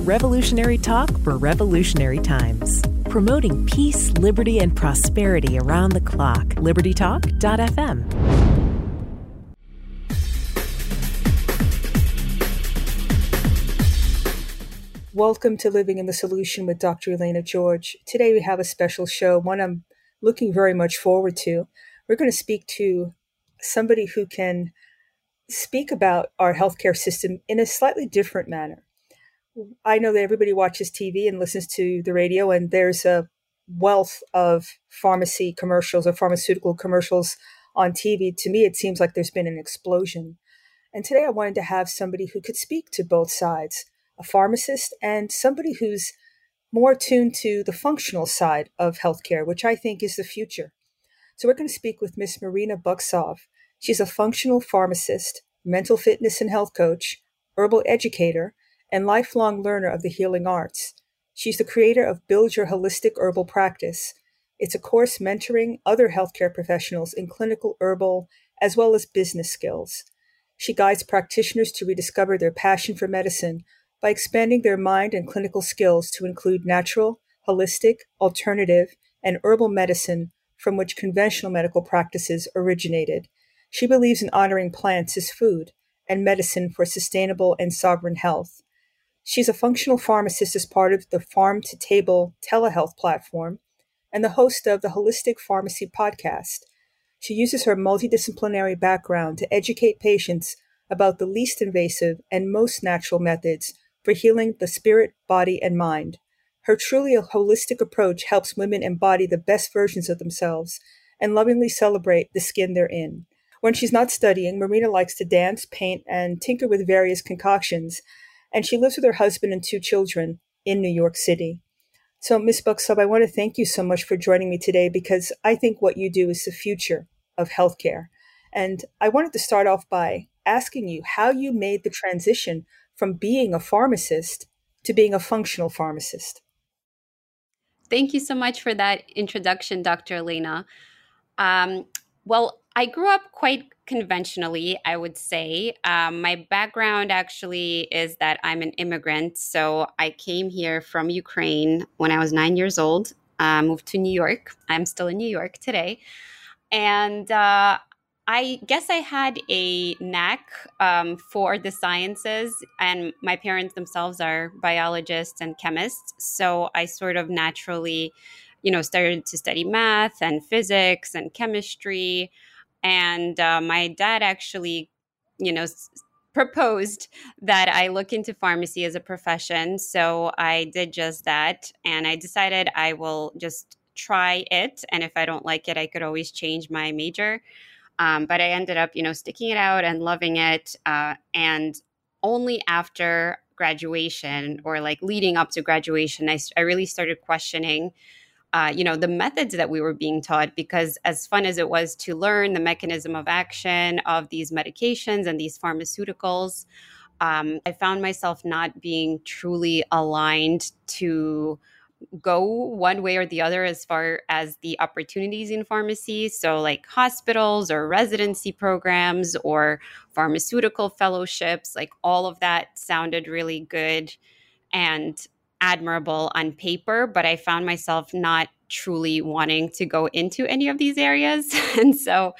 Revolutionary talk for revolutionary times. Promoting peace, liberty, and prosperity around the clock. LibertyTalk.fm. Welcome to Living in the Solution with Dr. Elena George. Today we have a special show, one I'm looking very much forward to. We're going to speak to somebody who can speak about our healthcare system in a slightly different manner. I know that everybody watches TV and listens to the radio, and there's a wealth of pharmacy commercials or pharmaceutical commercials on TV. To me, it seems like there's been an explosion. And today I wanted to have somebody who could speak to both sides, a pharmacist and somebody who's more tuned to the functional side of healthcare, which I think is the future. So we're going to speak with Miss Marina Buksov. She's a functional pharmacist, mental fitness and health coach, herbal educator, and lifelong learner of the healing arts. She's the creator of Build Your Holistic Herbal Practice. It's a course mentoring other healthcare professionals in clinical herbal as well as business skills. She guides practitioners to rediscover their passion for medicine by expanding their mind and clinical skills to include natural, holistic, alternative, and herbal medicine from which conventional medical practices originated. She believes in honoring plants as food and medicine for sustainable and sovereign health. She's a functional pharmacist as part of the Farm to Table telehealth platform and the host of the Holistic Pharmacy podcast. She uses her multidisciplinary background to educate patients about the least invasive and most natural methods for healing the spirit, body, and mind. Her truly holistic approach helps women embody the best versions of themselves and lovingly celebrate the skin they're in. When she's not studying, Marina likes to dance, paint, and tinker with various concoctions, and she lives with her husband and 2 children in New York City. So, Ms. Buksov, I want to thank you so much for joining me today because I think what you do is the future of healthcare. And I wanted to start off by asking you how you made the transition from being a pharmacist to being a functional pharmacist. Thank you so much for that introduction, Dr. Elena. Well, I grew up quite conventionally, I would say. My background actually is that I'm an immigrant. So I came here from Ukraine when I was 9 years old, moved to New York. I'm still in New York today. And I guess I had a knack for the sciences, and my parents themselves are biologists and chemists. So I sort of naturally, started to study math and physics and chemistry. And my dad actually, proposed that I look into pharmacy as a profession. So I did just that. And I decided I will just try it. And if I don't like it, I could always change my major. But I ended up, sticking it out and loving it. And only after graduation or like leading up to graduation, I really started questioning the methods that we were being taught, because as fun as it was to learn the mechanism of action of these medications and these pharmaceuticals, I found myself not being truly aligned to go one way or the other as far as the opportunities in pharmacy. So like hospitals or residency programs or pharmaceutical fellowships, like all of that sounded really good and admirable on paper, but I found myself not truly wanting to go into any of these areas. And so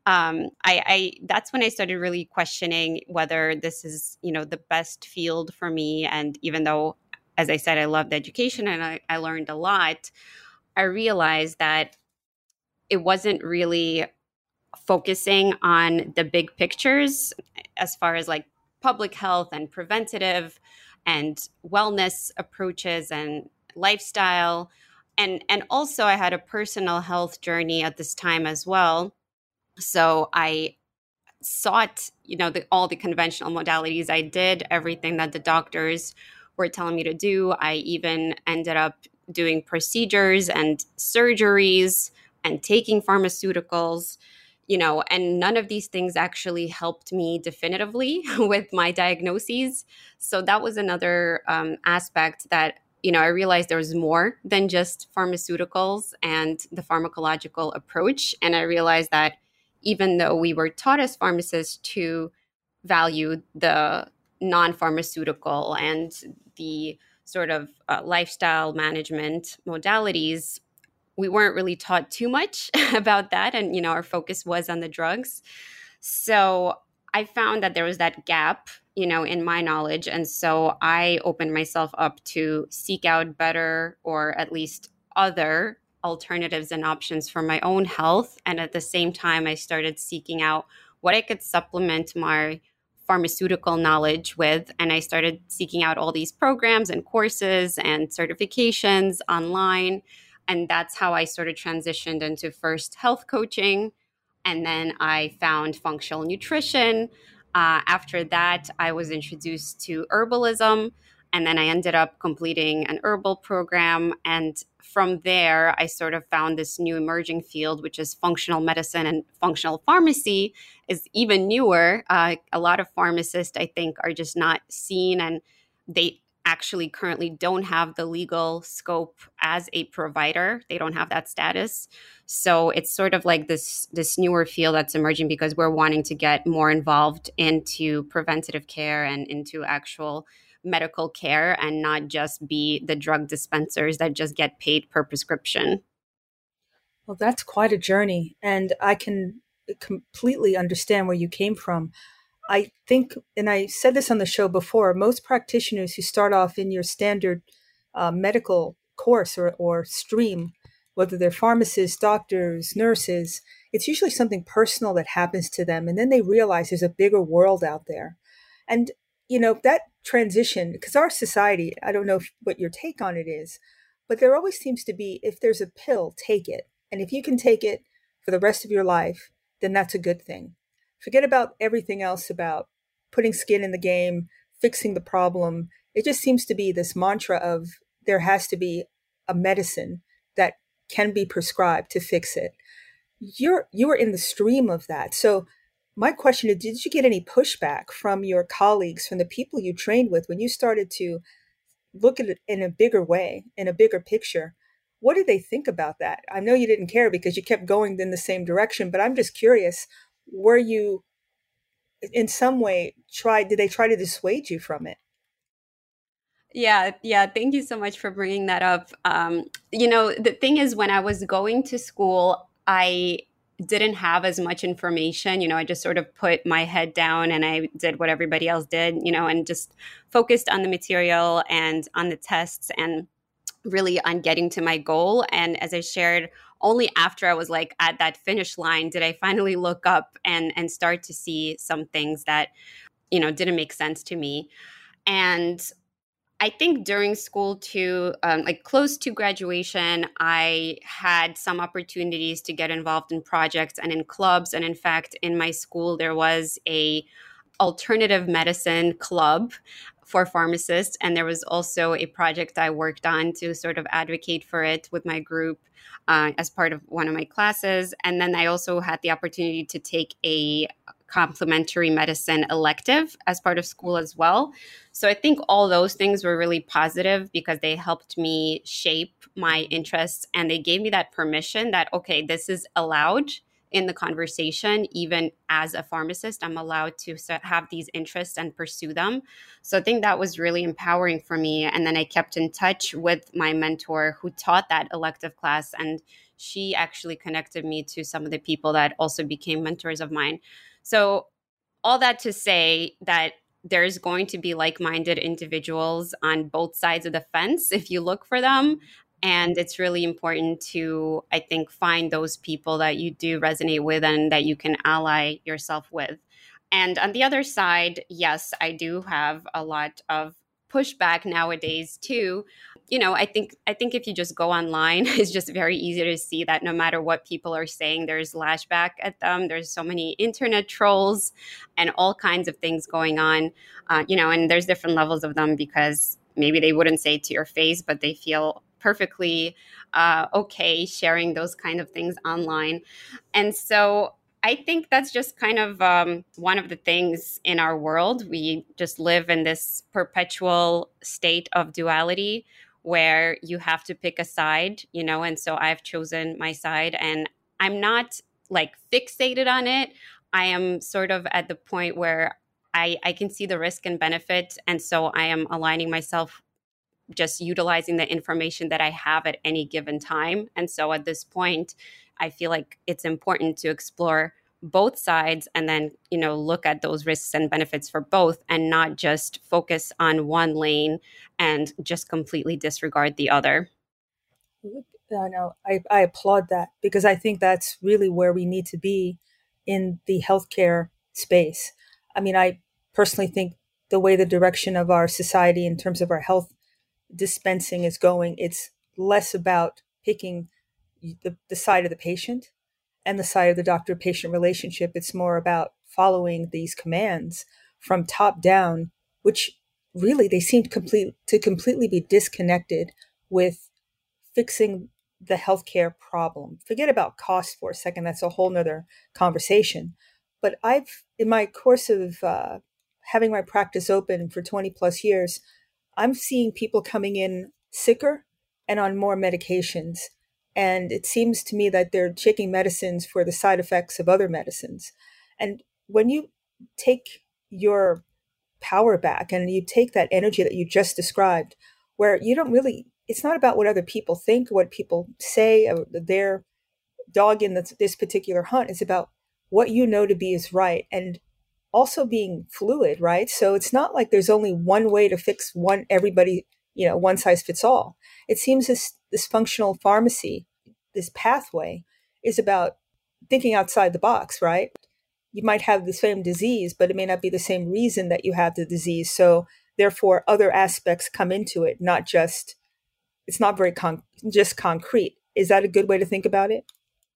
I that's when I started really questioning whether this is, the best field for me. And even though, as I said, I loved education and I learned a lot, I realized that it wasn't really focusing on the big pictures as far as like public health and preventative and wellness approaches and lifestyle. And also I had a personal health journey at this time as well. So I sought, all the conventional modalities. I did everything that the doctors were telling me to do. I even ended up doing procedures and surgeries and taking pharmaceuticals, and none of these things actually helped me definitively with my diagnoses. So that was another aspect that, I realized there was more than just pharmaceuticals and the pharmacological approach. And I realized that even though we were taught as pharmacists to value the non-pharmaceutical and the sort of lifestyle management modalities, we weren't really taught too much about that. And, our focus was on the drugs. So I found that there was that gap, in my knowledge. And so I opened myself up to seek out better, or at least other alternatives and options for my own health. And at the same time, I started seeking out what I could supplement my pharmaceutical knowledge with. And I started seeking out all these programs and courses and certifications online. And that's how I sort of transitioned into first health coaching. And then I found functional nutrition. After that, I was introduced to herbalism. And then I ended up completing an herbal program. And from there, I sort of found this new emerging field, which is functional medicine, and functional pharmacy is even newer. A lot of pharmacists, I think, are just not seen, and they actually currently don't have the legal scope as a provider. They don't have that status. So it's sort of like this newer field that's emerging because we're wanting to get more involved into preventative care and into actual medical care, and not just be the drug dispensers that just get paid per prescription. Well, that's quite a journey, and I can completely understand where you came from. I think, and I said this on the show before, most practitioners who start off in your standard medical course or stream, whether they're pharmacists, doctors, nurses, it's usually something personal that happens to them. And then they realize there's a bigger world out there. And, that transition, because our society, I don't know what your take on it is, but there always seems to be, if there's a pill, take it. And if you can take it for the rest of your life, then that's a good thing. Forget about everything else about putting skin in the game, fixing the problem. It just seems to be this mantra of there has to be a medicine that can be prescribed to fix it. You were in the stream of that. So my question is, did you get any pushback from your colleagues, from the people you trained with, when you started to look at it in a bigger way, in a bigger picture? What did they think about that? I know you didn't care because you kept going in the same direction, but I'm just curious, were you in some way did they try to dissuade you from it? Yeah. Thank you so much for bringing that up. The thing is, when I was going to school, I didn't have as much information. I just sort of put my head down and I did what everybody else did, and just focused on the material and on the tests and really on getting to my goal. And as I shared, only after I was like at that finish line did I finally look up and start to see some things that, didn't make sense to me. And I think during school too, like close to graduation, I had some opportunities to get involved in projects and in clubs. And in fact, in my school, there was a alternative medicine club for pharmacists. And there was also a project I worked on to sort of advocate for it with my group as part of one of my classes. And then I also had the opportunity to take a complementary medicine elective as part of school as well. So I think all those things were really positive because they helped me shape my interests, and they gave me that permission that, okay, this is allowed in the conversation. Even as a pharmacist, I'm allowed to have these interests and pursue them. So I think that was really empowering for me. And then I kept in touch with my mentor who taught that elective class, and she actually connected me to some of the people that also became mentors of mine. So all that to say that there's going to be like-minded individuals on both sides of the fence if you look for them. And it's really important to, I think, find those people that you do resonate with and that you can ally yourself with. And on the other side, yes, I do have a lot of pushback nowadays too. I think if you just go online, it's just very easy to see that no matter what people are saying, there's lashback at them. There's so many internet trolls and all kinds of things going on, and there's different levels of them because maybe they wouldn't say it to your face, but they feel perfectly okay sharing those kind of things online. And so I think that's just kind of one of the things in our world. We just live in this perpetual state of duality where you have to pick a side, and so I've chosen my side, and I'm not like fixated on it. I am sort of at the point where I can see the risk and benefit. And so I am aligning myself just utilizing the information that I have at any given time. And so at this point, I feel like it's important to explore both sides and then, look at those risks and benefits for both and not just focus on one lane and just completely disregard the other. No, I applaud that because I think that's really where we need to be in the healthcare space. I mean, I personally think the way the direction of our society in terms of our health dispensing is going, it's less about picking the side of the patient and the side of the doctor-patient relationship. It's more about following these commands from top down, which really they seem to completely be disconnected with fixing the healthcare problem. Forget about cost for a second. That's a whole nother conversation. But in my course of having my practice open for 20 plus years, I'm seeing people coming in sicker and on more medications. And it seems to me that they're taking medicines for the side effects of other medicines. And when you take your power back and you take that energy that you just described, where you don't really, it's not about what other people think, what people say, or their dog in this particular hunt. It's about what you know to be is right. And also being fluid, right? So it's not like there's only one way to fix everybody, one size fits all. It seems this functional pharmacy, this pathway is about thinking outside the box, right? You might have the same disease, but it may not be the same reason that you have the disease. So therefore other aspects come into it, it's not very just concrete. Is that a good way to think about it?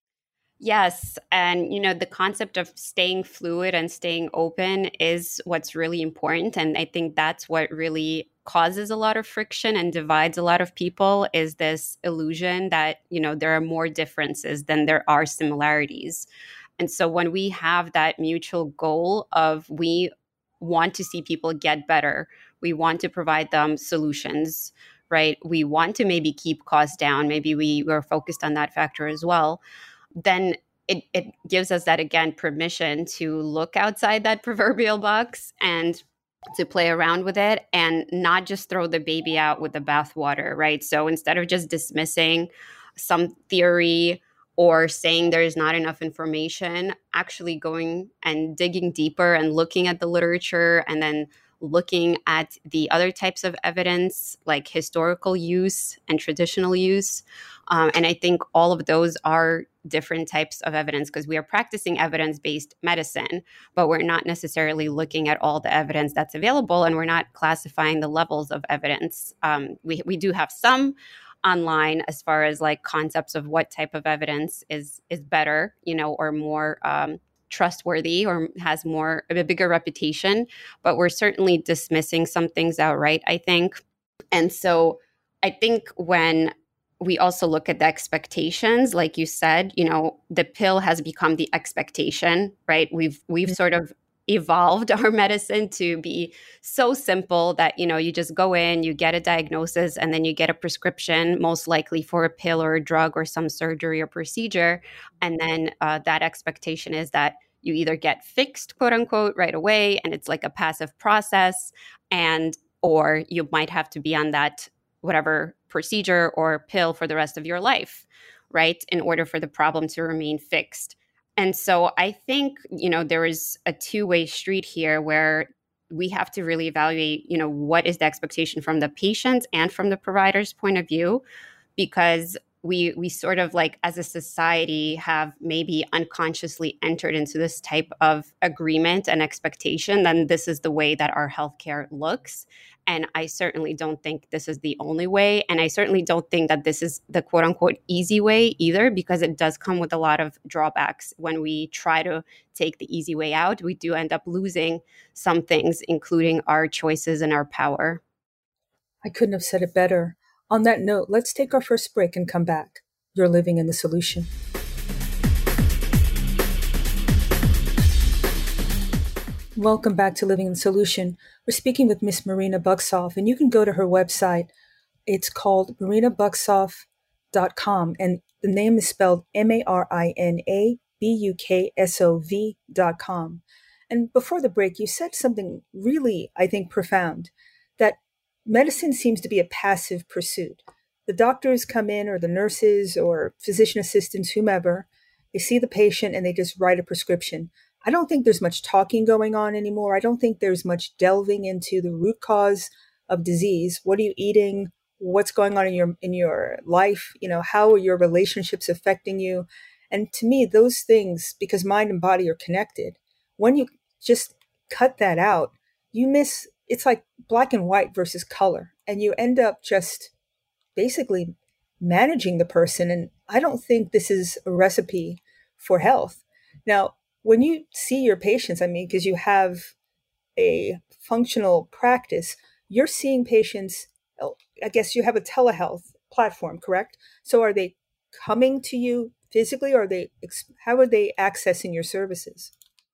Yes. And, the concept of staying fluid and staying open is what's really important. And I think that's what really causes a lot of friction and divides a lot of people is this illusion that, there are more differences than there are similarities. And so when we have that mutual goal of we want to see people get better, we want to provide them solutions, right? We want to maybe keep costs down. Maybe we're focused on that factor as well. Then it gives us that, again, permission to look outside that proverbial box and to play around with it and not just throw the baby out with the bathwater, right? So instead of just dismissing some theory or saying there is not enough information, actually going and digging deeper and looking at the literature and then looking at the other types of evidence like historical use and traditional use. And I think all of those are different types of evidence because we are practicing evidence-based medicine, but we're not necessarily looking at all the evidence that's available and we're not classifying the levels of evidence. We do have some online as far as like concepts of what type of evidence is better, or more trustworthy or has a bigger reputation, but we're certainly dismissing some things outright, I think. And so I think when we also look at the expectations, like you said, the pill has become the expectation, right? We've sort of evolved our medicine to be so simple that, you just go in, you get a diagnosis, and then you get a prescription, most likely for a pill or a drug or some surgery or procedure. And then that expectation is that you either get fixed, quote unquote, right away, and it's like a passive process, or you might have to be on that whatever procedure or pill for the rest of your life, right, in order for the problem to remain fixed. And so I think, there is a two-way street here where we have to really evaluate, what is the expectation from the patient and from the provider's point of view, because we sort of like as a society have maybe unconsciously entered into this type of agreement and expectation, then this is the way that our healthcare looks. And I certainly don't think this is the only way. And I certainly don't think that this is the quote unquote easy way either, because it does come with a lot of drawbacks. When we try to take the easy way out, we do end up losing some things, including our choices and our power. I couldn't have said it better. On that note, let's take our first break and come back. You're living in the solution. Welcome back to Living in the Solution. We're speaking with Miss Marina Bucksoff, and you can go to her website. It's called marinabucksoff.com, and the name is spelled MarinaBuksov.com. And before the break, you said something really, I think, profound, that medicine seems to be a passive pursuit. The doctors come in, or the nurses or physician assistants, whomever, they see the patient and they just write a prescription. I don't think there's much talking going on anymore. I don't think there's much delving into the root cause of disease. What are you eating? What's going on in your life? How are your relationships affecting you? And to me, those things, because mind and body are connected, when you just cut that out, you miss, it's like black and white versus color. And you end up just basically managing the person. And I don't think this is a recipe for health. Now, when you see your patients, because you have a functional practice, you're seeing patients, I guess you have a telehealth platform, correct? So are they coming to you physically, or how are they accessing your services?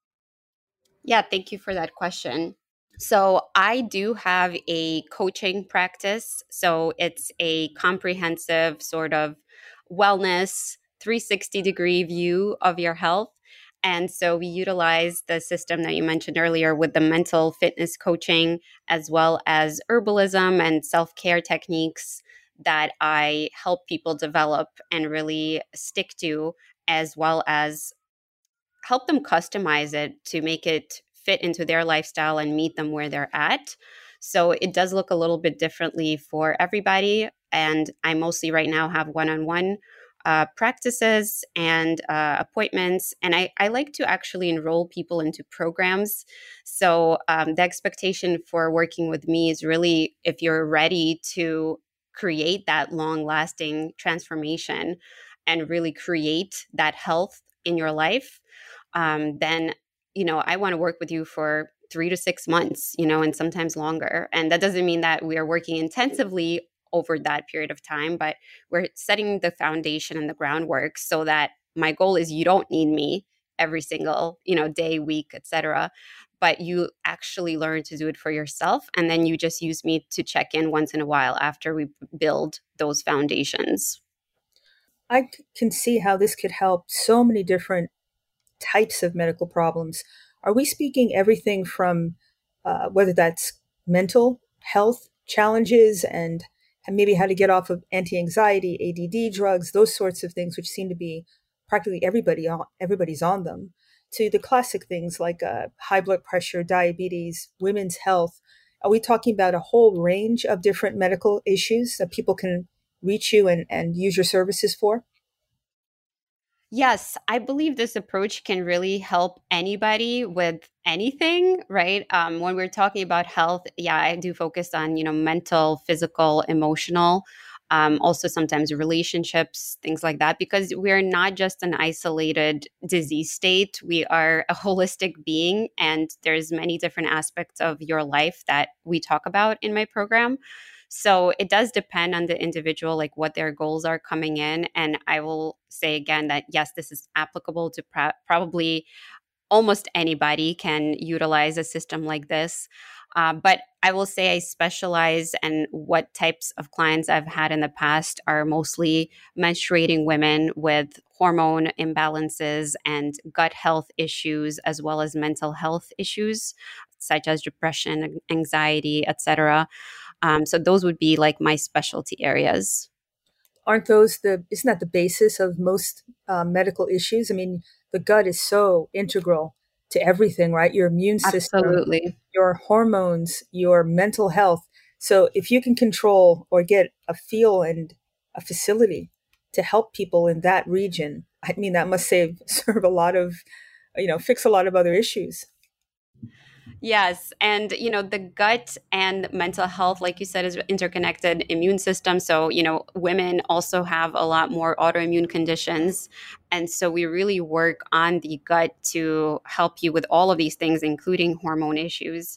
Yeah, thank you for that question. So I do have a coaching practice. So it's a comprehensive sort of wellness 360-degree view of your health. And so we utilize the system that you mentioned earlier with the mental fitness coaching, as well as herbalism and self-care techniques that I help people develop and really stick to, as well as help them customize it to make it fit into their lifestyle and meet them where they're at. So it does look a little bit differently for everybody. And I mostly right now have one-on-one practices and appointments. And I like to actually enroll people into programs. So the expectation for working with me is really, if you're ready to create that long-lasting transformation and really create that health in your life, then, I want to work with you for 3 to 6 months, and sometimes longer. And that doesn't mean that we are working intensively over that period of time, but we're setting the foundation and the groundwork so that my goal is you don't need me every single, day, week, etc. But you actually learn to do it for yourself. And then you just use me to check in once in a while after we build those foundations. I can see how this could help so many different types of medical problems. Are we speaking everything from whether that's mental health challenges and maybe how to get off of anti-anxiety, ADD drugs, those sorts of things, which seem to be practically everybody's on them, to the classic things like high blood pressure, diabetes, women's health? Are we talking about a whole range of different medical issues that people can reach you and use your services for? Yes, I believe this approach can really help anybody with anything, right? When we're talking about health, yeah, I do focus on, mental, physical, emotional, also sometimes relationships, things like that, because we're not just an isolated disease state. We are a holistic being, and there's many different aspects of your life that we talk about in my program. So it does depend on the individual, like what their goals are coming in. And I will say again that, yes, this is applicable to probably almost anybody can utilize a system like this. But I will say I specialize, and what types of clients I've had in the past are mostly menstruating women with hormone imbalances and gut health issues, as well as mental health issues such as depression, anxiety, etc. So those would be like my specialty areas. Isn't that the basis of most medical issues? The gut is so integral to everything, right? Your immune system, Absolutely. your hormones, your mental health. So if you can control or get a feel and a facility to help people in that region, that must serve a lot of, fix a lot of other issues. Yes. And, the gut and mental health, like you said, is interconnected. Immune system. So, women also have a lot more autoimmune conditions. And so we really work on the gut to help you with all of these things, including hormone issues.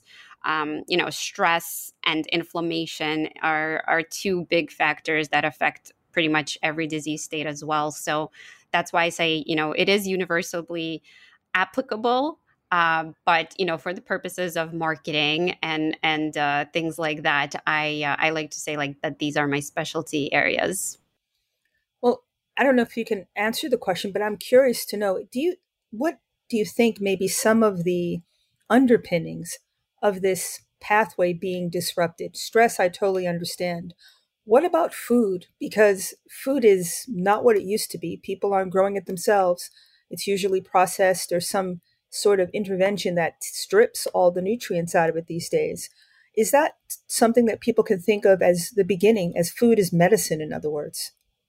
Stress and inflammation are two big factors that affect pretty much every disease state as well. So that's why I say, it is universally applicable. But for the purposes of marketing and things like that, I like to say like that these are my specialty areas. Well, I don't know if you can answer the question, but I'm curious to know, what do you think maybe some of the underpinnings of this pathway being disrupted. Stress, I totally understand. What about food? Because food is not what it used to be. People aren't growing it themselves. It's usually processed or some sort of intervention that strips all the nutrients out of it these days. Is that something that people can think of as the beginning, as food is medicine, in other words?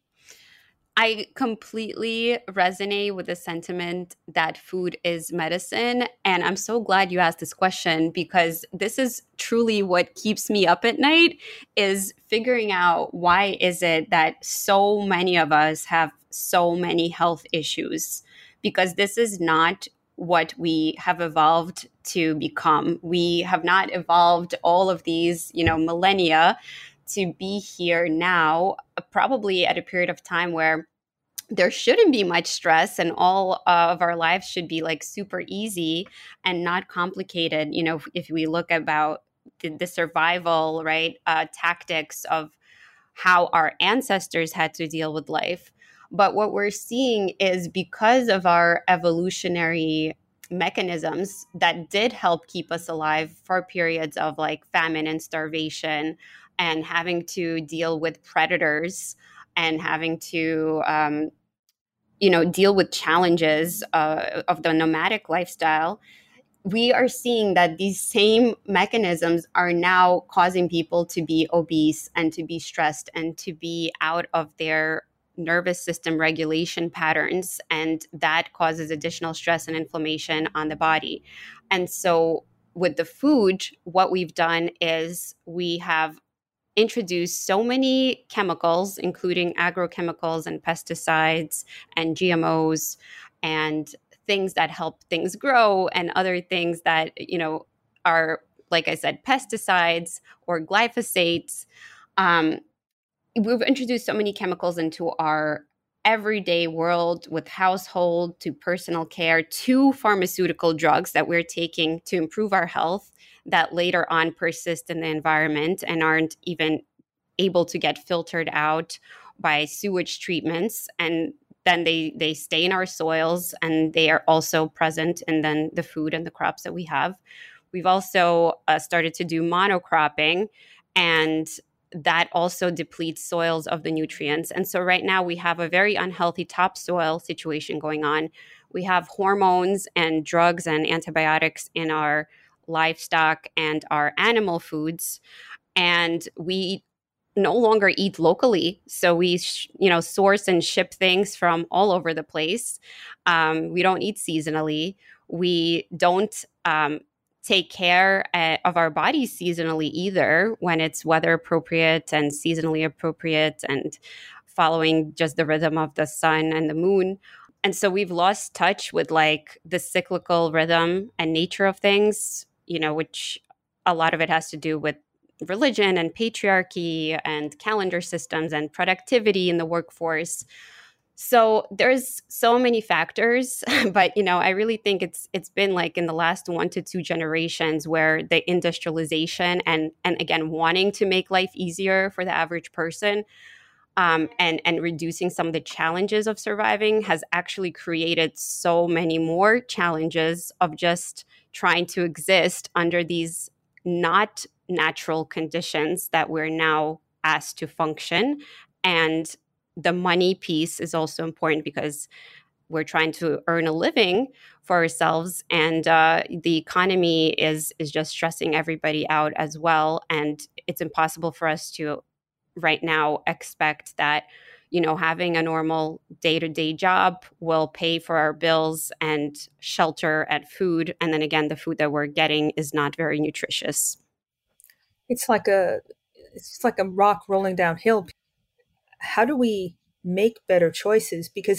I completely resonate with the sentiment that food is medicine. And I'm so glad you asked this question, because this is truly what keeps me up at night, is figuring out why is it that so many of us have so many health issues, because this is not what we have evolved to become. We have not evolved all of these, millennia to be here now, probably at a period of time where there shouldn't be much stress, and all of our lives should be like super easy and not complicated. If we look about the survival, right, tactics of how our ancestors had to deal with life. But what we're seeing is, because of our evolutionary mechanisms that did help keep us alive for periods of like famine and starvation, and having to deal with predators, and having to deal with challenges of the nomadic lifestyle, we are seeing that these same mechanisms are now causing people to be obese and to be stressed and to be out of their nervous system regulation patterns. And that causes additional stress and inflammation on the body. And so with the food, what we've done is we have introduced so many chemicals, including agrochemicals and pesticides and GMOs and things that help things grow, and other things that, are, like I said, pesticides or glyphosates. We've introduced so many chemicals into our everyday world, with household to personal care to pharmaceutical drugs that we're taking to improve our health, that later on persist in the environment and aren't even able to get filtered out by sewage treatments. And then they stay in our soils, and they are also present in then the food and the crops that we have. We've also started to do monocropping, and that also depletes soils of the nutrients. And so right now we have a very unhealthy topsoil situation going on. We have hormones and drugs and antibiotics in our livestock and our animal foods, and we no longer eat locally. So we, source and ship things from all over the place. We don't eat seasonally. We don't take care of our bodies seasonally either, when it's weather appropriate and seasonally appropriate and following just the rhythm of the sun and the moon. And so we've lost touch with like the cyclical rhythm and nature of things, which a lot of it has to do with religion and patriarchy and calendar systems and productivity in the workforce. So there's so many factors, but I really think it's been like in the last 1 to 2 generations where the industrialization and again wanting to make life easier for the average person, and reducing some of the challenges of surviving, has actually created so many more challenges of just trying to exist under these not natural conditions that we're now asked to function. And the money piece is also important, because we're trying to earn a living for ourselves, and the economy is just stressing everybody out as well. And it's impossible for us to right now expect that having a normal day-to-day job will pay for our bills and shelter and food, and then again the food that we're getting is not very nutritious. It's like a rock rolling downhill. How do we make better choices? Because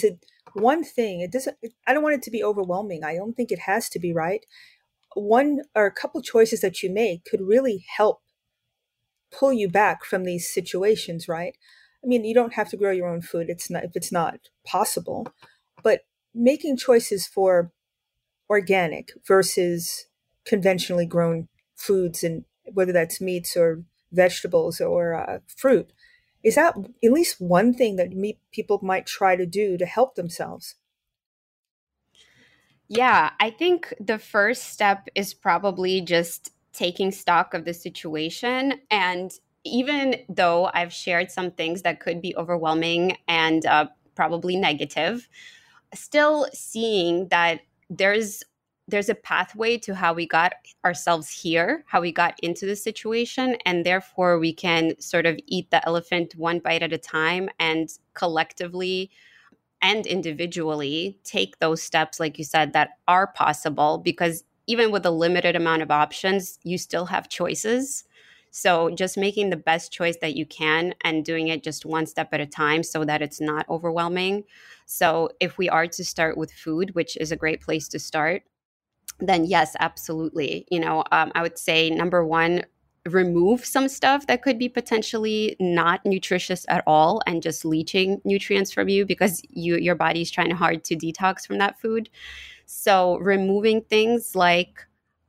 I don't want it to be overwhelming. I don't think it has to be, right? One or a couple choices that you make could really help pull you back from these situations, right? I mean, you don't have to grow your own food. If it's not possible, but making choices for organic versus conventionally grown foods, and whether that's meats or vegetables or fruit, is that at least one thing that people might try to do to help themselves? Yeah, I think the first step is probably just taking stock of the situation. And even though I've shared some things that could be overwhelming and probably negative, still seeing that there's a pathway to how we got ourselves here, how we got into the situation, and therefore we can sort of eat the elephant one bite at a time and collectively and individually take those steps, like you said, that are possible, because even with a limited amount of options, you still have choices. So just making the best choice that you can and doing it just one step at a time so that it's not overwhelming. So if we are to start with food, which is a great place to start, then yes, absolutely. I would say number one, remove some stuff that could be potentially not nutritious at all and just leaching nutrients from you, because your body's trying hard to detox from that food. So removing things like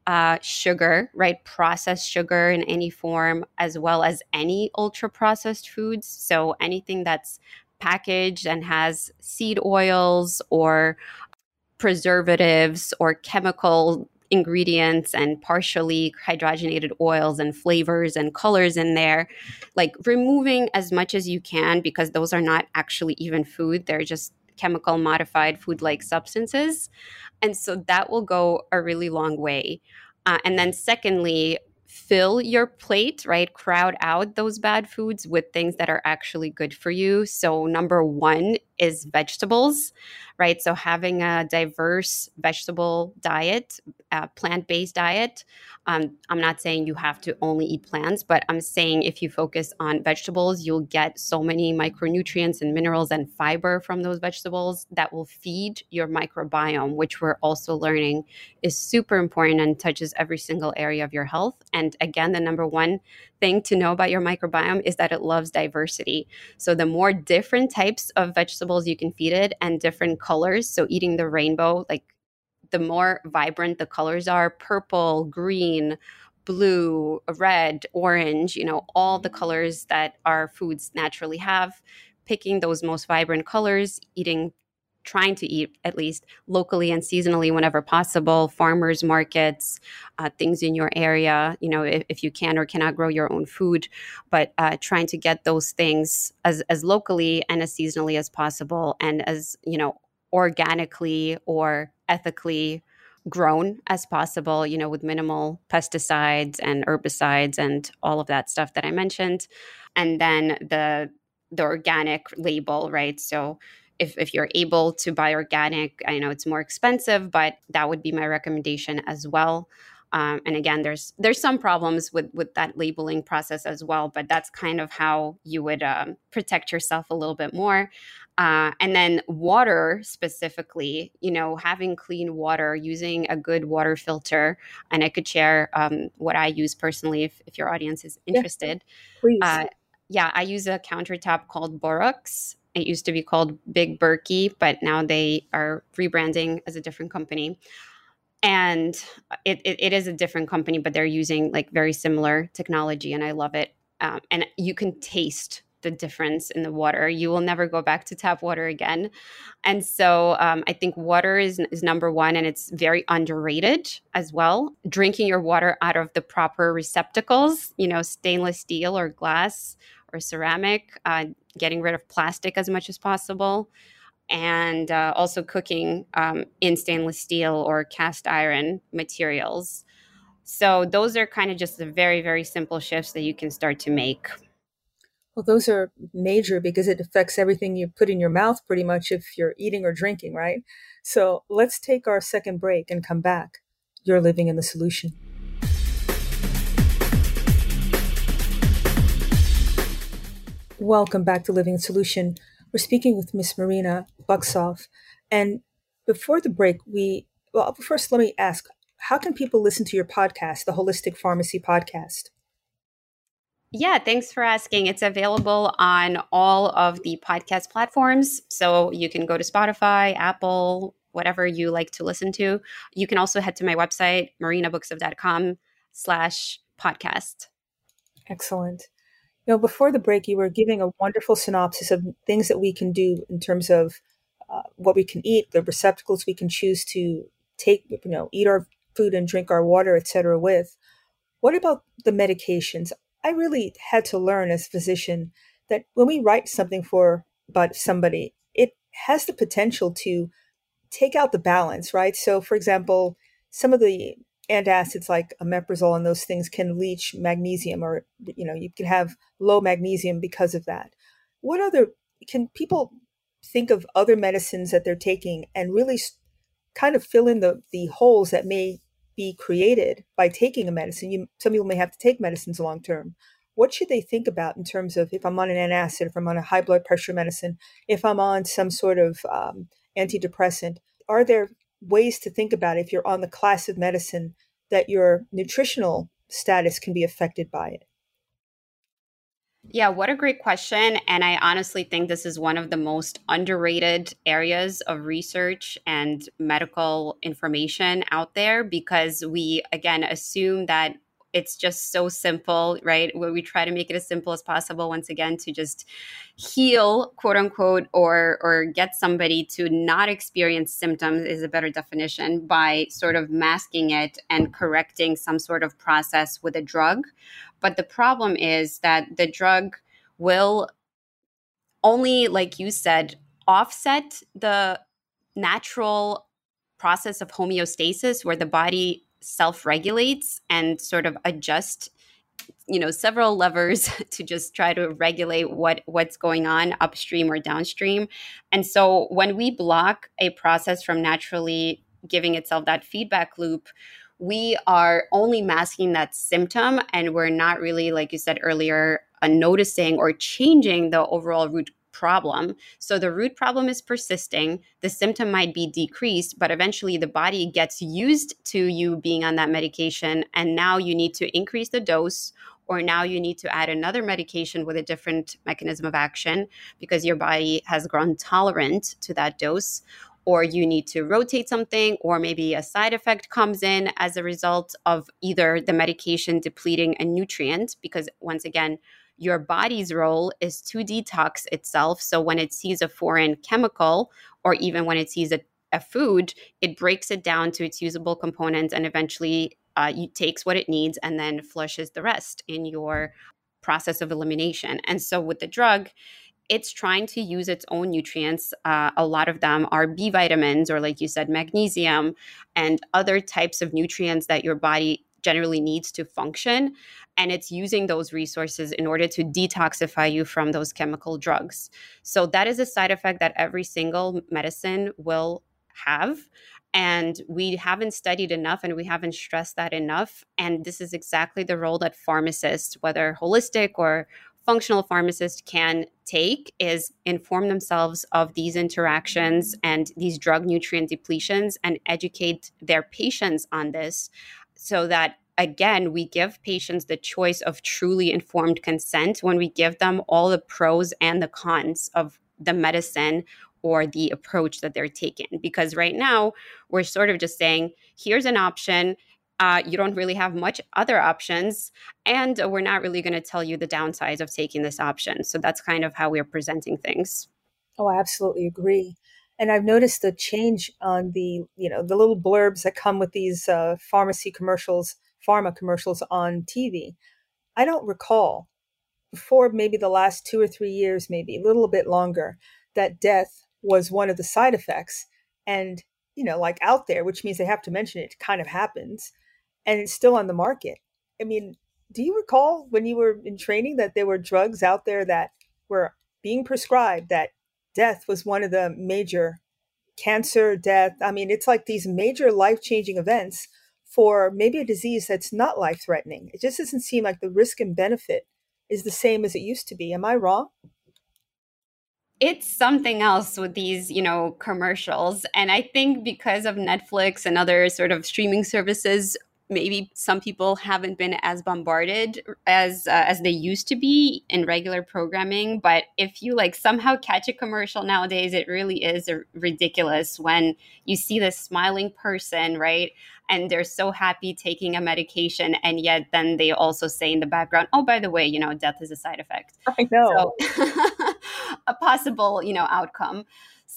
sugar, right? Processed sugar in any form, as well as any ultra processed foods. So anything that's packaged and has seed oils or preservatives or chemical ingredients and partially hydrogenated oils and flavors and colors in there, like removing as much as you can, because those are not actually even food. They're just chemical modified food-like substances. And so that will go a really long way. And then secondly, fill your plate, right? Crowd out those bad foods with things that are actually good for you. So number one is vegetables, right? So having a diverse vegetable diet, plant-based diet. I'm not saying you have to only eat plants, but I'm saying if you focus on vegetables, you'll get so many micronutrients and minerals and fiber from those vegetables that will feed your microbiome, which we're also learning is super important and touches every single area of your health. And again, the number one thing to know about your microbiome is that it loves diversity. So the more different types of vegetables you can feed it and different colors, so eating the rainbow, like the more vibrant the colors are, purple, green, blue, red, orange, all the colors that our foods naturally have, picking those most vibrant colors, trying to eat at least locally and seasonally whenever possible, farmers markets, things in your area, if you can or cannot grow your own food, but trying to get those things as locally and as seasonally as possible, and as, organically or ethically grown as possible, with minimal pesticides and herbicides and all of that stuff that I mentioned. And then the organic label, right? So if you're able to buy organic, I know it's more expensive, but that would be my recommendation as well. And again, there's some problems with that labeling process as well, but that's kind of how you would protect yourself a little bit more. And then water specifically, having clean water, using a good water filter. And I could share what I use personally if your audience is interested. Yeah, please. I use a countertop called Borax. It used to be called Big Berkey, but now they are rebranding as a different company. And it is a different company, but they're using like very similar technology, and I love it. And you can taste the difference in the water. You will never go back to tap water again. And so I think water is number one, and it's very underrated as well. Drinking your water out of the proper receptacles, stainless steel or glass or ceramic, getting rid of plastic as much as possible. And also cooking in stainless steel or cast iron materials. So those are kind of just the very, very simple shifts that you can start to make. Well, those are major because it affects everything you put in your mouth pretty much if you're eating or drinking, right? So let's take our second break and come back. You're living in the solution. Welcome back to Living in Solution. We're speaking with Miss Marina Bucksoff. And before the break, first let me ask, how can people listen to your podcast, the Holistic Pharmacy Podcast? Yeah, thanks for asking. It's available on all of the podcast platforms. So you can go to Spotify, Apple, whatever you like to listen to. You can also head to my website, marinabucksoff.com/podcast. Excellent. Before the break, you were giving a wonderful synopsis of things that we can do in terms of what we can eat, the receptacles we can choose to take, eat our food and drink our water, etc. with. What about the medications? I really had to learn as a physician that when we write something for about somebody, it has the potential to take out the balance, right? So, for example, some of the antacids like omeprazole and those things can leach magnesium, or you can have low magnesium because of that. What other can people think of other medicines that they're taking and really kind of fill in the holes that may be created by taking a medicine? Some people may have to take medicines long term. What should they think about in terms of if I'm on an antacid, if I'm on a high blood pressure medicine, if I'm on some sort of antidepressant? Are there ways to think about if you're on the class of medicine that your nutritional status can be affected by it? Yeah, what a great question. And I honestly think this is one of the most underrated areas of research and medical information out there, because we, again, assume that it's just so simple, right? Where we try to make it as simple as possible, once again, to just heal, quote unquote, or get somebody to not experience symptoms is a better definition, by sort of masking it and correcting some sort of process with a drug. But the problem is that the drug will only, like you said, offset the natural process of homeostasis, where the body self-regulates and sort of adjust, several levers to just try to regulate what's going on upstream or downstream. And so when we block a process from naturally giving itself that feedback loop, we are only masking that symptom, and we're not really, like you said earlier, noticing or changing the overall root problem. So the root problem is persisting. The symptom might be decreased, but eventually the body gets used to you being on that medication, and now you need to increase the dose, or now you need to add another medication with a different mechanism of action because your body has grown tolerant to that dose, or you need to rotate something, or maybe a side effect comes in as a result of either the medication depleting a nutrient, because once again, your body's role is to detox itself. So when it sees a foreign chemical, or even when it sees a food, it breaks it down to its usable components, and eventually it takes what it needs and then flushes the rest in your process of elimination. And so with the drug, it's trying to use its own nutrients. A lot of them are B vitamins, or like you said, magnesium, and other types of nutrients that your body generally needs to function. And it's using those resources in order to detoxify you from those chemical drugs. So that is a side effect that every single medicine will have. And we haven't studied enough, and we haven't stressed that enough. And this is exactly the role that pharmacists, whether holistic or functional pharmacists, can take, is inform themselves of these interactions and these drug nutrient depletions, and educate their patients on this, so that, again, we give patients the choice of truly informed consent when we give them all the pros and the cons of the medicine or the approach that they're taking. Because right now we're sort of just saying, here's an option. You don't really have much other options, and we're not really going to tell you the downsides of taking this option. So that's kind of how we're presenting things. Oh, I absolutely agree. And I've noticed the change on the little blurbs that come with these pharma commercials on TV. I don't recall before, maybe the last 2 or 3 years, maybe a little bit longer, that death was one of the side effects. And, like out there, which means they have to mention it, kind of happens, and it's still on the market. I mean, do you recall when you were in training that there were drugs out there that were being prescribed, that death was one of the major cancer, death? I mean, it's like these major life-changing events for maybe a disease that's not life-threatening. It just doesn't seem like the risk and benefit is the same as it used to be. Am I wrong? It's something else with these, commercials. And I think because of Netflix and other sort of streaming services, maybe some people haven't been as bombarded as they used to be in regular programming. But if you somehow catch a commercial nowadays, it really is ridiculous when you see this smiling person, right? And they're so happy taking a medication, and yet then they also say in the background, oh, by the way, death is a side effect. I know. So a possible, outcome.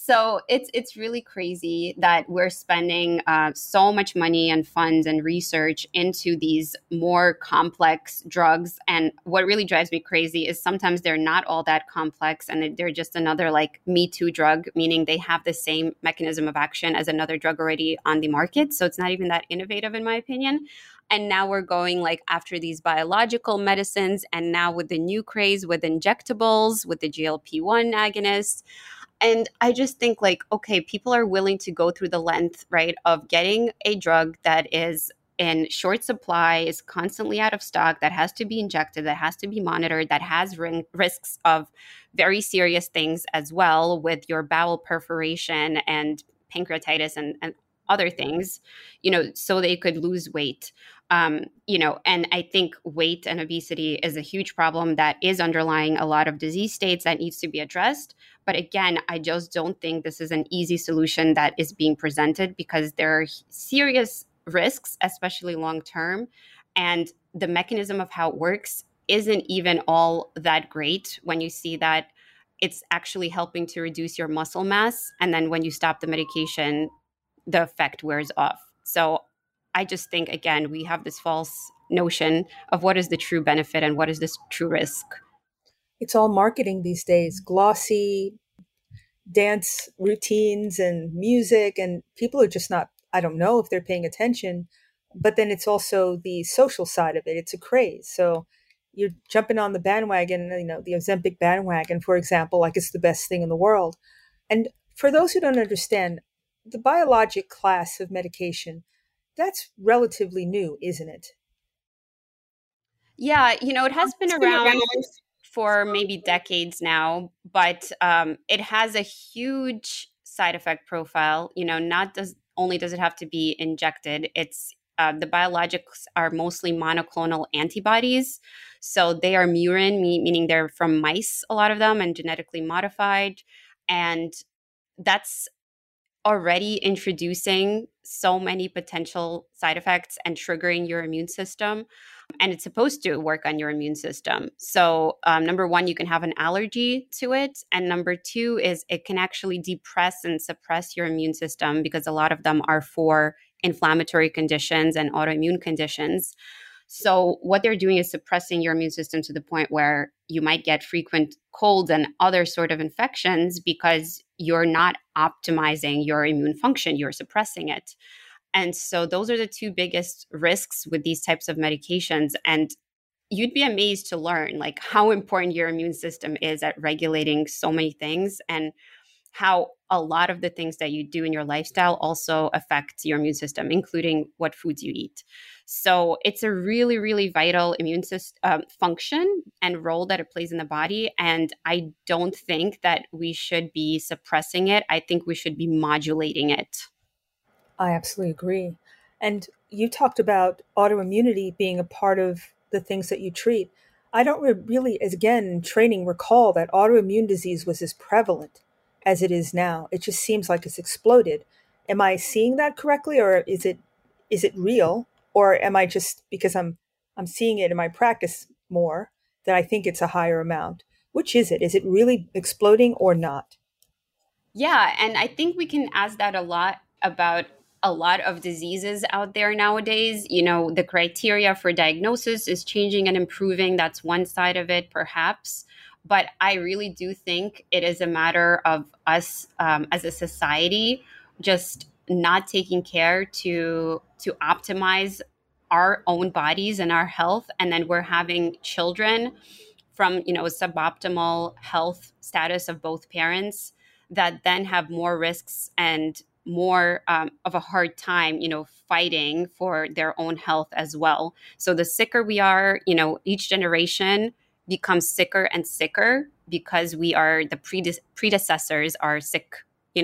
So it's really crazy that we're spending so much money and funds and research into these more complex drugs. And what really drives me crazy is sometimes they're not all that complex, and they're just another like Me Too drug, meaning they have the same mechanism of action as another drug already on the market. So it's not even that innovative, in my opinion. And now we're going like after these biological medicines, and now with the new craze with injectables, with the GLP-1 agonists. And I just think like, okay, people are willing to go through the length, right, of getting a drug that is in short supply, is constantly out of stock, that has to be injected, that has to be monitored, that has risks of very serious things as well, with your bowel perforation and pancreatitis and other things, so they could lose weight. And I think weight and obesity is a huge problem that is underlying a lot of disease states that needs to be addressed. But again, I just don't think this is an easy solution that is being presented, because there are serious risks, especially long term. And the mechanism of how it works isn't even all that great when you see that it's actually helping to reduce your muscle mass. And then when you stop the medication, the effect wears off. So I just think, again, we have this false notion of what is the true benefit and what is this true risk. It's all marketing these days, glossy dance routines and music, and people are just not, I don't know if they're paying attention. But then it's also the social side of it. It's a craze. So you're jumping on the bandwagon, the Ozempic bandwagon, for example, like it's the best thing in the world. And for those who don't understand, the biologic class of medication, that's relatively new, isn't it? Yeah, it has been around for maybe decades now, but it has a huge side effect profile. Not only does it have to be injected, it's the biologics are mostly monoclonal antibodies. So they are murine, meaning they're from mice, a lot of them, and genetically modified. And that's already introducing so many potential side effects and triggering your immune system. And it's supposed to work on your immune system. So, number one, you can have an allergy to it. And number two is it can actually depress and suppress your immune system, because a lot of them are for inflammatory conditions and autoimmune conditions. So what they're doing is suppressing your immune system to the point where you might get frequent colds and other sort of infections, because you're not optimizing your immune function, you're suppressing it. And so those are the two biggest risks with these types of medications. And you'd be amazed to learn like how important your immune system is at regulating so many things, and how a lot of the things that you do in your lifestyle also affect your immune system, including what foods you eat. So it's a really, really vital immune system function and role that it plays in the body. And I don't think that we should be suppressing it. I think we should be modulating it. I absolutely agree. And you talked about autoimmunity being a part of the things that you treat. I don't really, as again, in training, recall that autoimmune disease was as prevalent as it is now. It just seems like it's exploded. Am I seeing that correctly, or is it real, or am I just, because I'm seeing it in my practice more, that I think it's a higher amount? Which is it? Is it really exploding or not? Yeah, and I think we can ask that a lot about a lot of diseases out there nowadays. The criteria for diagnosis is changing and improving. That's one side of it, perhaps. But I really do think it is a matter of us as a society just not taking care to optimize our own bodies and our health. And then we're having children from, a suboptimal health status of both parents that then have more risks and more of a hard time, fighting for their own health as well. So the sicker we are, each generation becomes sicker and sicker, because we are the predecessors are sick,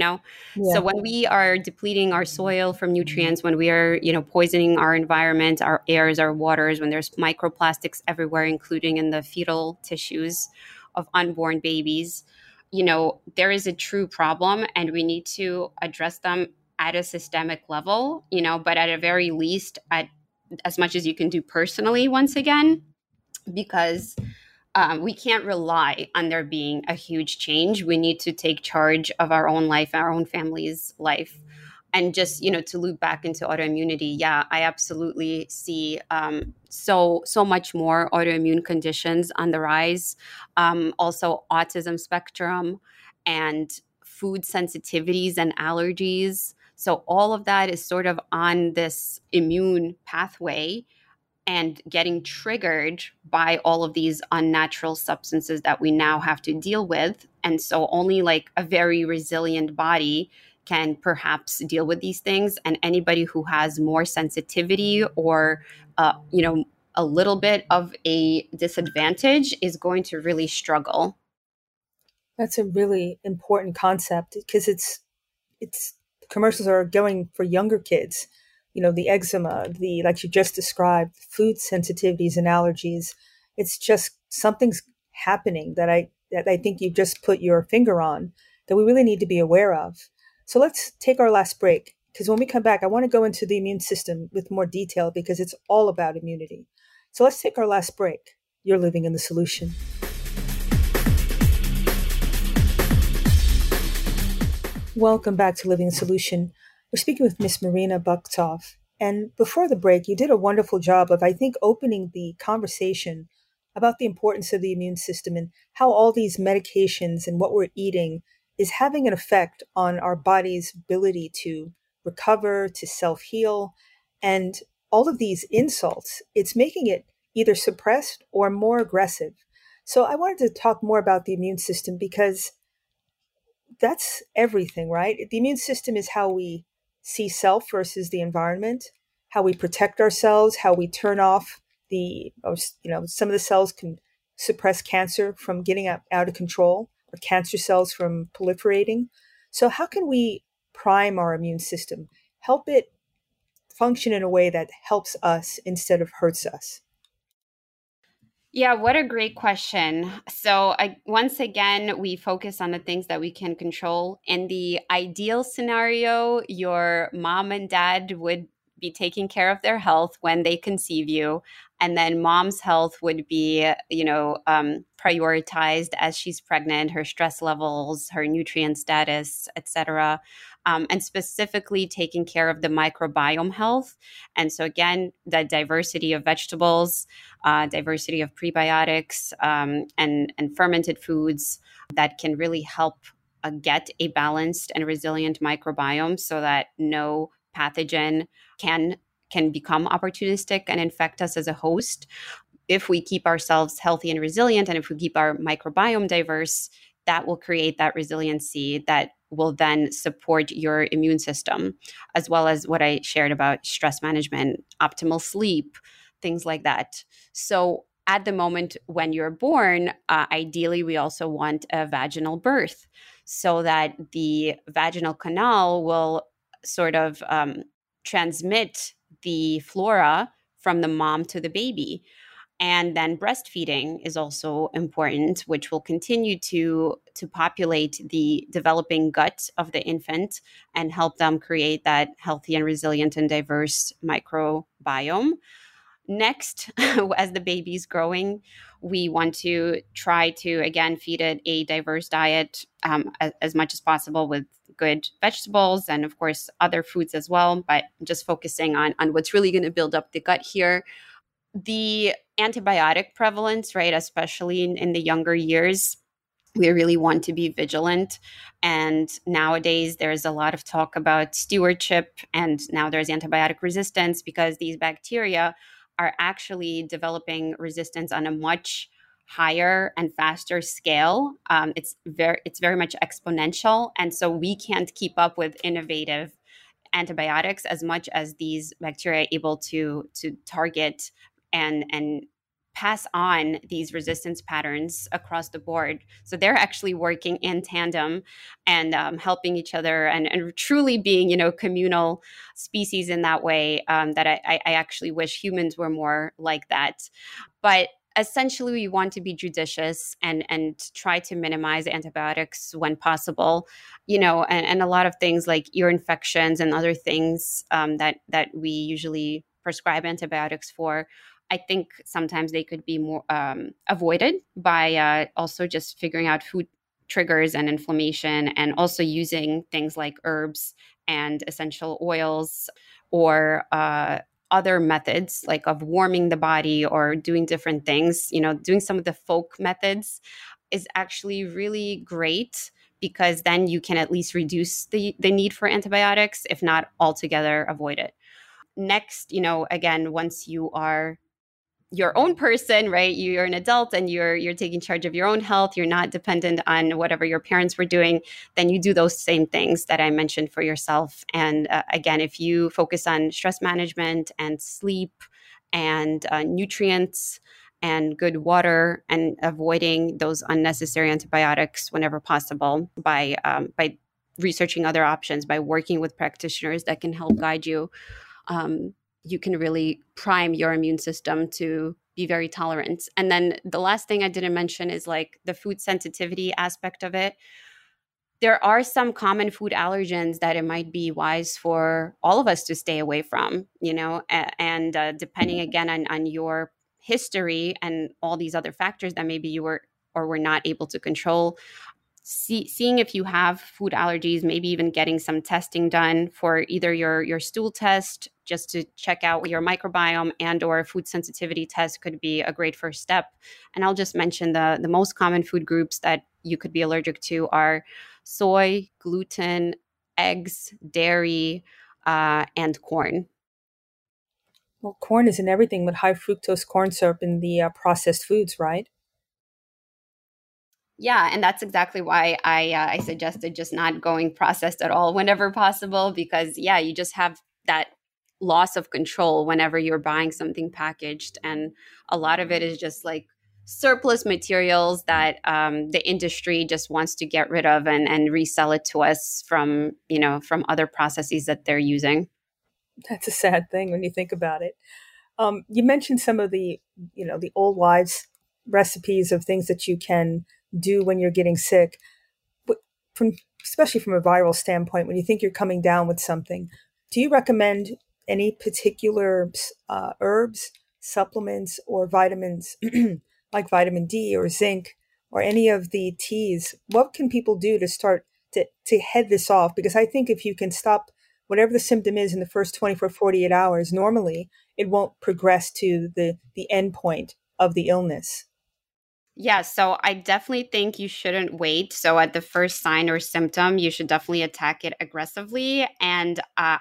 So Yeah. when we are depleting our soil from nutrients, when we are, poisoning our environment, our airs, our waters, when there's microplastics everywhere, including in the fetal tissues of unborn babies, there is a true problem, and we need to address them at a systemic level, but at a very least, at as much as you can do personally, once again, because we can't rely on there being a huge change. We need to take charge of our own life, our own family's life. And just, to loop back into autoimmunity, yeah, I absolutely see so much more autoimmune conditions on the rise. Also autism spectrum and food sensitivities and allergies. So all of that is sort of on this immune pathway and getting triggered by all of these unnatural substances that we now have to deal with. And so only like a very resilient body can perhaps deal with these things. And anybody who has more sensitivity or, a little bit of a disadvantage is going to really struggle. That's a really important concept because it's commercials are going for younger kids. The eczema, like you just described, food sensitivities and allergies. It's just something's happening that I think you just put your finger on that we really need to be aware of. So let's take our last break, because when we come back, I want to go into the immune system with more detail because it's all about immunity. So let's take our last break. You're living in the solution. Welcome back to Living the Solution. We're speaking with Miss Marina Buktov. And before the break, you did a wonderful job of, I think, opening the conversation about the importance of the immune system and how all these medications and what we're eating is having an effect on our body's ability to recover, to self-heal. And all of these insults, it's making it either suppressed or more aggressive. So I wanted to talk more about the immune system because that's everything, right? The immune system is how we see self versus the environment, how we protect ourselves, how we turn off some of the cells can suppress cancer from getting out of control or cancer cells from proliferating. So how can we prime our immune system, help it function in a way that helps us instead of hurts us? Yeah, what a great question. So, once again, we focus on the things that we can control. In the ideal scenario, your mom and dad would be taking care of their health when they conceive you. And then mom's health would be, prioritized as she's pregnant, her stress levels, her nutrient status, etc. And specifically taking care of the microbiome health. And so again, the diversity of vegetables, diversity of prebiotics, and fermented foods that can really help get a balanced and resilient microbiome so that no pathogen can become opportunistic and infect us as a host. If we keep ourselves healthy and resilient, and if we keep our microbiome diverse, that will create that resiliency that will then support your immune system, as well as what I shared about stress management, optimal sleep, things like that. So at the moment when you're born, ideally, we also want a vaginal birth so that the vaginal canal will sort of transmit the flora from the mom to the baby. And then breastfeeding is also important, which will continue to populate the developing gut of the infant and help them create that healthy and resilient and diverse microbiome. Next, as the baby's growing, we want to try to, again, feed it a diverse diet as much as possible with good vegetables and, of course, other foods as well, but just focusing on what's really going to build up the gut here. The antibiotic prevalence, right, especially in the younger years, we really want to be vigilant. And nowadays, there's a lot of talk about stewardship, and now there's antibiotic resistance because these bacteria are actually developing resistance on a much higher and faster scale. It's very much exponential, and so we can't keep up with innovative antibiotics as much as these bacteria are able to target and pass on these resistance patterns across the board. So they're actually working in tandem and helping each other and truly being, communal species in that way, that I actually wish humans were more like that. But essentially, we want to be judicious and try to minimize antibiotics when possible, and a lot of things like ear infections and other things that we usually prescribe antibiotics for I think sometimes they could be more avoided by also just figuring out food triggers and inflammation, and also using things like herbs and essential oils, or other methods like of warming the body or doing different things. Doing some of the folk methods is actually really great, because then you can at least reduce the need for antibiotics, if not altogether avoid it. Next, again, once you are your own person, right? You're an adult and you're taking charge of your own health. You're not dependent on whatever your parents were doing. Then you do those same things that I mentioned for yourself. And again, if you focus on stress management and sleep and nutrients and good water, and avoiding those unnecessary antibiotics whenever possible, by researching other options, by working with practitioners that can help guide you, you can really prime your immune system to be very tolerant. And then the last thing I didn't mention is like the food sensitivity aspect of it. There are some common food allergens that it might be wise for all of us to stay away from, and depending again on your history and all these other factors that maybe you were or were not able to control, seeing if you have food allergies, maybe even getting some testing done for either your stool test, just to check out your microbiome, and or a food sensitivity test could be a great first step. And I'll just mention the most common food groups that you could be allergic to are soy, gluten, eggs, dairy, and corn. Well, corn is in everything with high fructose corn syrup in the processed foods, right? Yeah, and that's exactly why I suggested just not going processed at all whenever possible, because you just have that loss of control whenever you're buying something packaged, and a lot of it is just like surplus materials that the industry just wants to get rid of and resell it to us from other processes that they're using. That's a sad thing when you think about it. You mentioned some of the old wives' recipes of things that you can do when you're getting sick. But especially from a viral standpoint, when you think you're coming down with something, do you recommend any particular herbs, supplements, or vitamins like vitamin D or zinc, or any of the teas? What can people do to start to head this off? Because I think if you can stop whatever the symptom is in the first 24, 48 hours, normally it won't progress to the end point of the illness. Yeah, so I definitely think you shouldn't wait. So at the first sign or symptom, you should definitely attack it aggressively. And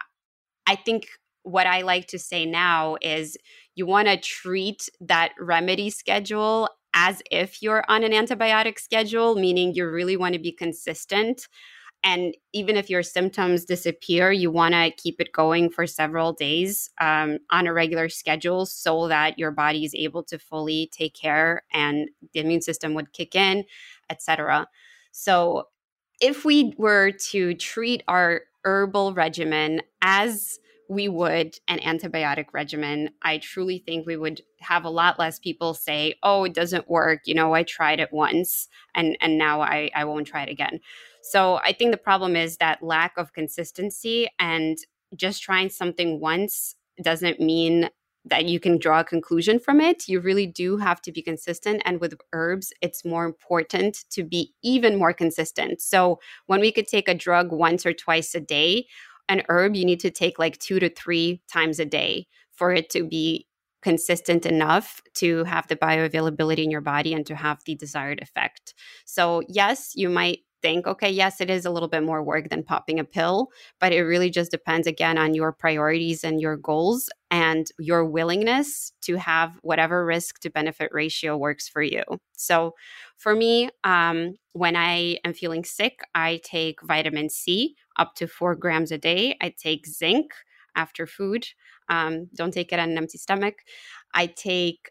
I think what I like to say now is you want to treat that remedy schedule as if you're on an antibiotic schedule, meaning you really want to be consistent. And even if your symptoms disappear, you want to keep it going for several days on a regular schedule, so that your body is able to fully take care and the immune system would kick in, etc. So if we were to treat our herbal regimen as we would an antibiotic regimen, I truly think we would have a lot less people say, oh, it doesn't work. I tried it once and now I won't try it again. So I think the problem is that lack of consistency, and just trying something once doesn't mean that you can draw a conclusion from it. You really do have to be consistent. And with herbs, it's more important to be even more consistent. So when we could take a drug once or twice a day, an herb you need to take like 2 to 3 times a day for it to be consistent enough to have the bioavailability in your body and to have the desired effect. So yes, you might think, okay, yes, it is a little bit more work than popping a pill, but it really just depends again on your priorities and your goals and your willingness to have whatever risk to benefit ratio works for you. So for me, when I am feeling sick, I take vitamin C up to 4 grams a day. I take zinc after food. Don't take it on an empty stomach. I take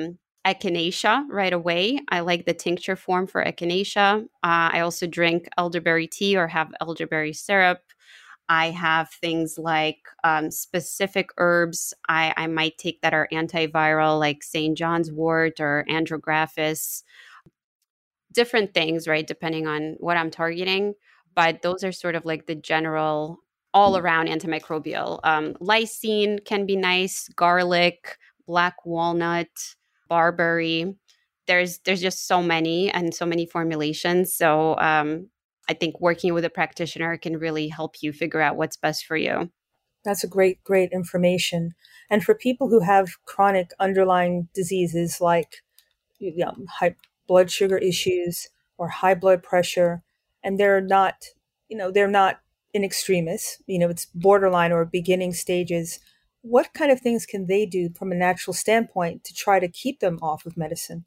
echinacea right away. I like the tincture form for echinacea. I also drink elderberry tea or have elderberry syrup. I have things like specific herbs I might take that are antiviral, like St. John's wort or andrographis, different things, right, depending on what I'm targeting. But those are sort of like the general all around antimicrobial. Lysine can be nice, garlic, black walnut, barberry. There's just so many and so many formulations. So I think working with a practitioner can really help you figure out what's best for you. That's a great information. And for people who have chronic underlying diseases like high blood sugar issues or high blood pressure, and they're not in extremis, it's borderline or beginning stages, what kind of things can they do from a natural standpoint to try to keep them off of medicine?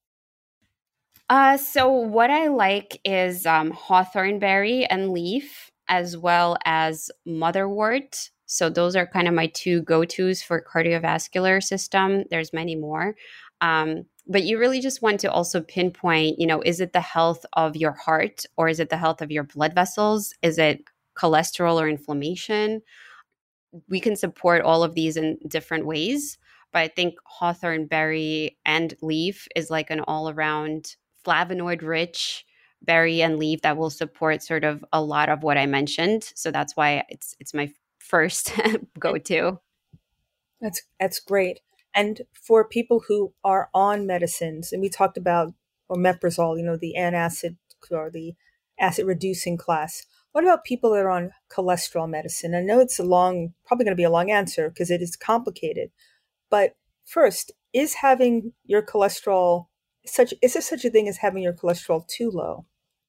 So what I like is hawthorn berry and leaf, as well as motherwort. So those are kind of my two go-tos for cardiovascular system. There's many more. But you really just want to also pinpoint, is it the health of your heart, or is it the health of your blood vessels? Is it cholesterol or inflammation? We can support all of these in different ways. But I think hawthorn berry and leaf is like an all-around flavonoid rich berry and leaf that will support sort of a lot of what I mentioned. So that's why it's my first go-to. That's great. And for people who are on medicines, and we talked about omeprazole, the antacid or the acid reducing class. What about people that are on cholesterol medicine? I know it's probably going to be a long answer because it is complicated. But first, is having your cholesterol is there such a thing as having your cholesterol too low?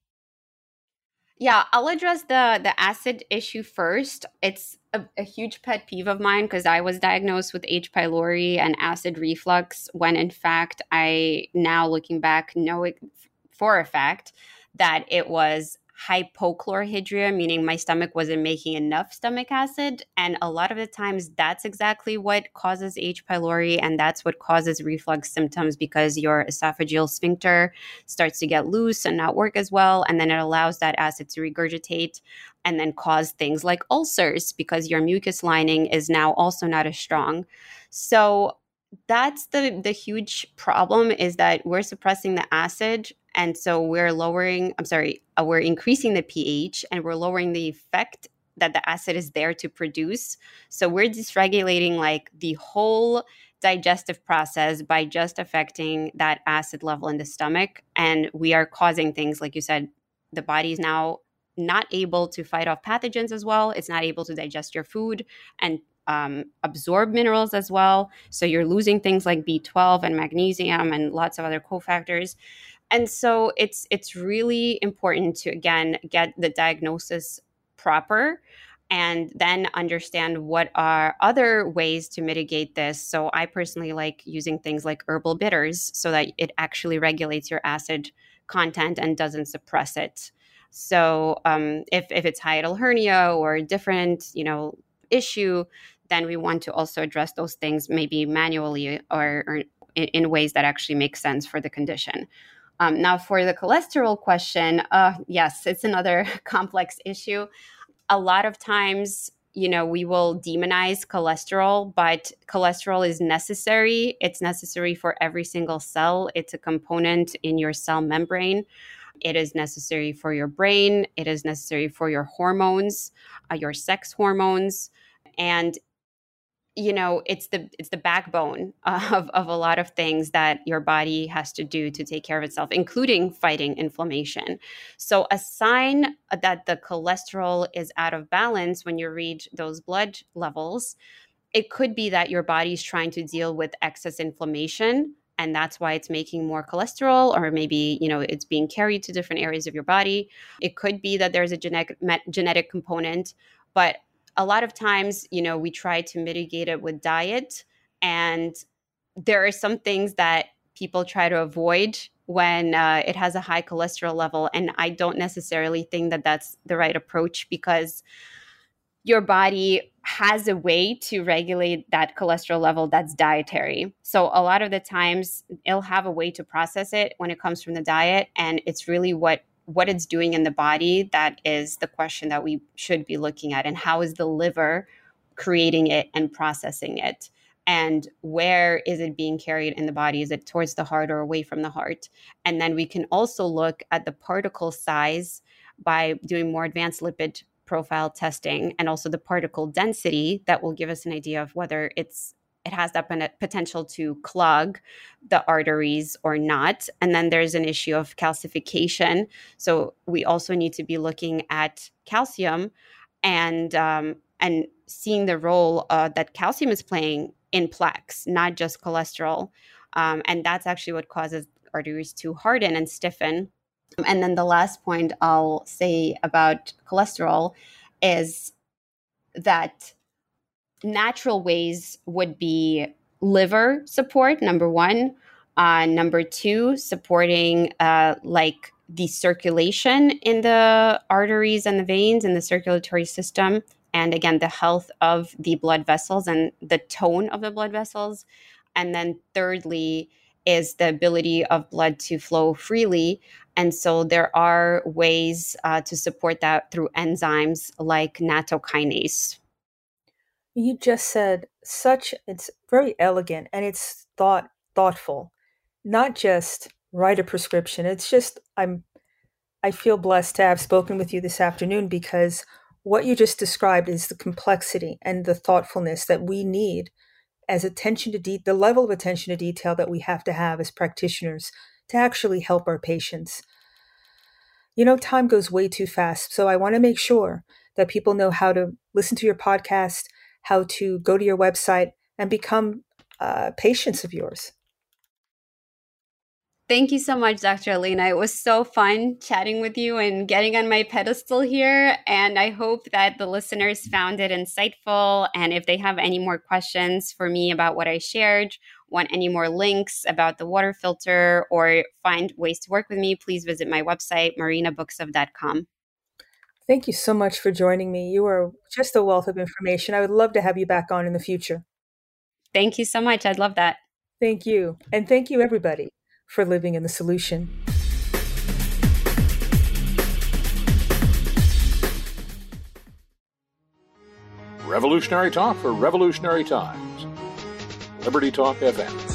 Yeah, I'll address the acid issue first. It's a huge pet peeve of mine because I was diagnosed with H. pylori and acid reflux when in fact I now looking back know it for a fact that it was hypochlorhydria, meaning my stomach wasn't making enough stomach acid. And a lot of the times that's exactly what causes H. pylori, and that's what causes reflux symptoms because your esophageal sphincter starts to get loose and not work as well. And then it allows that acid to regurgitate and then cause things like ulcers because your mucus lining is now also not as strong. So that's the huge problem, is that we're suppressing the acid, and so we're increasing the pH, and we're lowering the effect that the acid is there to produce. So we're dysregulating like the whole digestive process by just affecting that acid level in the stomach, and we are causing things like you said. The body is now not able to fight off pathogens as well. It's not able to digest your food and absorb minerals as well. So you're losing things like B12 and magnesium and lots of other cofactors. And so it's really important to, again, get the diagnosis proper and then understand what are other ways to mitigate this. So I personally like using things like herbal bitters so that it actually regulates your acid content and doesn't suppress it. So if it's hiatal hernia or a different, issue, then we want to also address those things maybe manually or in ways that actually make sense for the condition. Now, for the cholesterol question, yes, it's another complex issue. A lot of times, we will demonize cholesterol, but cholesterol is necessary. It's necessary for every single cell. It's a component in your cell membrane. It is necessary for your brain. It is necessary for your hormones, your sex hormones. And it's the backbone of a lot of things that your body has to do to take care of itself, including fighting inflammation. So a sign that the cholesterol is out of balance when you read those blood levels, it could be that your body's trying to deal with excess inflammation, and that's why it's making more cholesterol, or maybe, it's being carried to different areas of your body. It could be that there's a genetic component, but a lot of times, we try to mitigate it with diet. And there are some things that people try to avoid when it has a high cholesterol level. And I don't necessarily think that that's the right approach, because your body has a way to regulate that cholesterol level that's dietary. So a lot of the times it'll have a way to process it when it comes from the diet. And it's really what it's doing in the body that is the question that we should be looking at. And how is the liver creating it and processing it? And where is it being carried in the body? Is it towards the heart or away from the heart? And then we can also look at the particle size by doing more advanced lipid profile testing, and also the particle density that will give us an idea of whether it's it has that potential to clog the arteries or not. And then there's an issue of calcification. So we also need to be looking at calcium and seeing the role that calcium is playing in plaques, not just cholesterol. And that's actually what causes arteries to harden and stiffen. And then the last point I'll say about cholesterol is that natural ways would be liver support, number one. Number two, supporting like the circulation in the arteries and the veins in the circulatory system. And again, the health of the blood vessels and the tone of the blood vessels. And then thirdly is the ability of blood to flow freely. And so there are ways to support that through enzymes like nattokinase. You just said it's very elegant and it's thoughtful, not just write a prescription. It's just, I feel blessed to have spoken with you this afternoon, because what you just described is the complexity and the thoughtfulness that we need as the level of attention to detail that we have to have as practitioners to actually help our patients. Time goes way too fast. So I want to make sure that people know how to listen to your podcast, how to go to your website and become patients of yours. Thank you so much, Dr. Elena. It was so fun chatting with you and getting on my pedestal here. And I hope that the listeners found it insightful. And if they have any more questions for me about what I shared, want any more links about the water filter, or find ways to work with me, please visit my website, marinabuksov.com. Thank you so much for joining me. You are just a wealth of information. I would love to have you back on in the future. Thank you so much. I'd love that. Thank you. And thank you, everybody, for living in the solution. Revolutionary talk for revolutionary times. Liberty Talk FM.